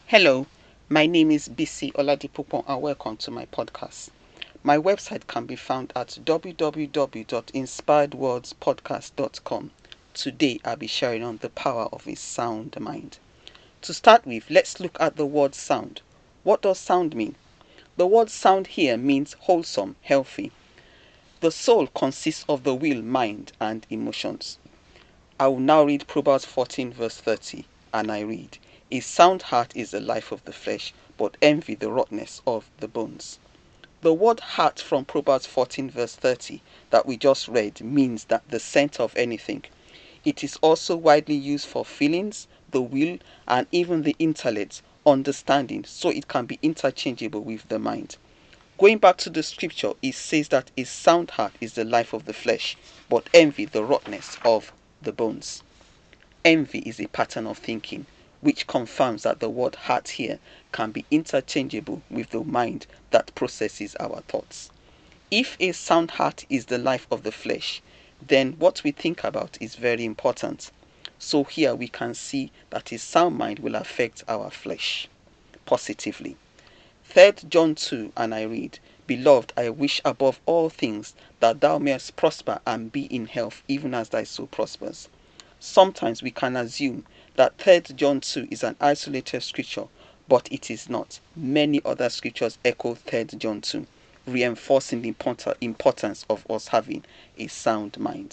Hello, my name is Bisi Oladipupo and welcome to my podcast. My website can be found at www.inspiredwordspodcast.com. Today I'll be sharing on the power of a sound mind. To start with, let's look at the word sound. What does sound mean? The word sound here means wholesome, healthy. The soul consists of the will, mind, and emotions. I will now read Proverbs 14 verse 30, and I read, "A sound heart is the life of the flesh, but envy the rottenness of the bones." The word heart from Proverbs 14 verse 30 that we just read means that the center of anything. It is also widely used for feelings, the will, and even the intellect, understanding, so it can be interchangeable with the mind. Going back to the scripture, it says that a sound heart is the life of the flesh, but envy the rottenness of the bones. Envy is a pattern of thinking which confirms that the word heart here can be interchangeable with the mind that processes our thoughts. If a sound heart is the life of the flesh, then what we think about is very important. So here we can see that a sound mind will affect our flesh positively. 3 John 2, and I read, "Beloved, I wish above all things that thou mayest prosper and be in health, even as thy soul prospers." Sometimes we can assume that 3 John 2 is an isolated scripture, but it is not. Many other scriptures echo 3 John 2, reinforcing the importance of us having a sound mind.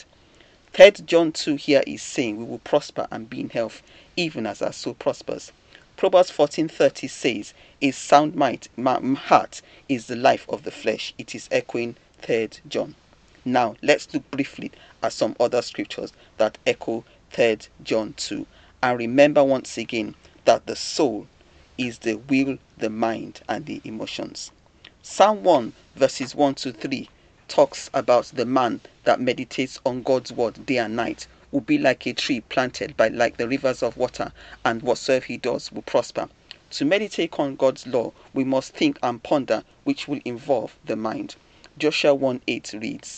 3 John 2 here is saying we will prosper and be in health, even as our soul prospers. Proverbs 14:30 says, "A sound heart is the life of the flesh." It is echoing 3 John. Now, let's look briefly at some other scriptures that echo 3 John 2. And remember once again that the soul is the will, the mind, and the emotions. Psalm 1 verses 1 to 3 talks about the man that meditates on God's word day and night will be like a tree planted by like the rivers of water, and whatsoever he does will prosper. To meditate on God's law, we must think and ponder, which will involve the mind. Joshua 1:8 reads,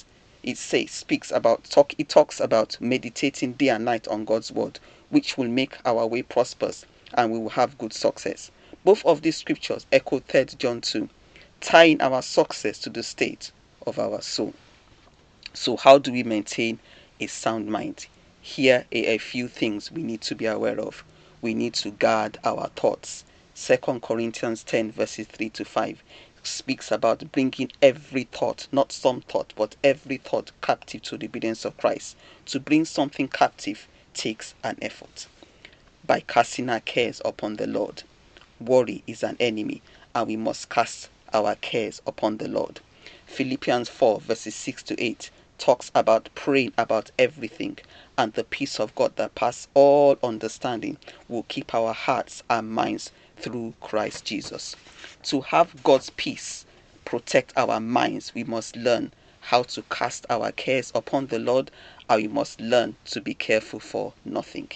it talks about meditating day and night on God's word, which will make our way prosperous and we will have good success. Both of these scriptures echo 3 John 2, tying our success to the state of our soul. So how do we maintain a sound mind? Here are a few things we need to be aware of. We need to guard our thoughts. 2 Corinthians 10 verses 3 to 5 speaks about bringing every thought, not some thought, but every thought captive to the obedience of Christ. To bring something captive takes an effort. By casting our cares upon the Lord. Worry is an enemy, and we must cast our cares upon the Lord. Philippians 4 verses 6 to 8 talks about praying about everything, and the peace of God that passes all understanding will keep our hearts and minds through Christ Jesus. To have God's peace protect our minds, we must learn how to cast our cares upon the Lord, and we must learn to be careful for nothing.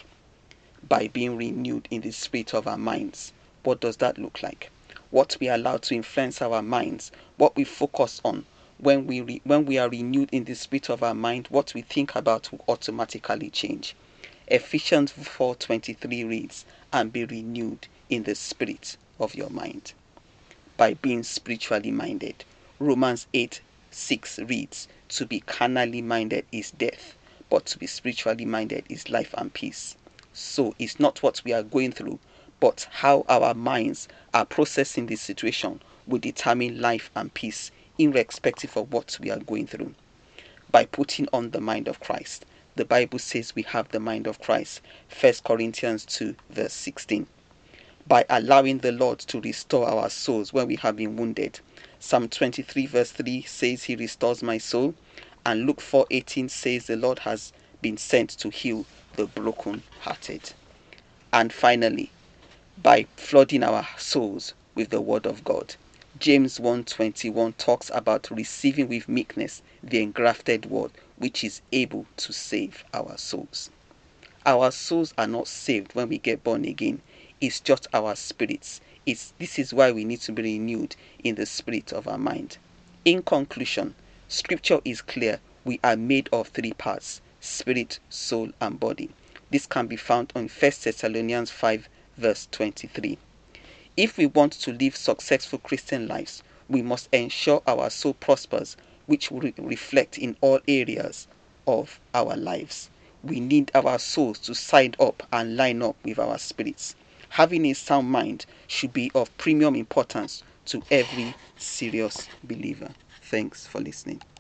By being renewed in the spirit of our minds. What does that look like? What we allow to influence our minds, what we focus on. When we are renewed in the spirit of our mind, what we think about will automatically change. Ephesians 4:23 reads, "And be renewed in the spirit of your mind." By being spiritually minded. Romans 8:6 reads, "To be carnally minded is death, but to be spiritually minded is life and peace." So it's not what we are going through, but how our minds are processing the situation will determine life and peace, irrespective of what we are going through. By putting on the mind of Christ. The Bible says we have the mind of Christ. 1 Corinthians 2 verse 16. By allowing the Lord to restore our souls when we have been wounded. Psalm 23 verse 3 says he restores my soul, and Luke 4:18 says the Lord has been sent to heal the broken-hearted. And finally, by flooding our souls with the word of God. James 1:21 talks about receiving with meekness the engrafted word, which is able to save our souls. Our souls are not saved when we get born again. It's just our spirits. This is why we need to be renewed in the spirit of our mind. In conclusion, scripture is clear. We are made of three parts: spirit, soul, and body. This can be found on 1 Thessalonians 5 verse 23. If we want to live successful Christian lives, we must ensure our soul prospers, which will reflect in all areas of our lives. We need our souls to side up and line up with our spirits. Having a sound mind should be of premium importance to every serious believer. Thanks for listening.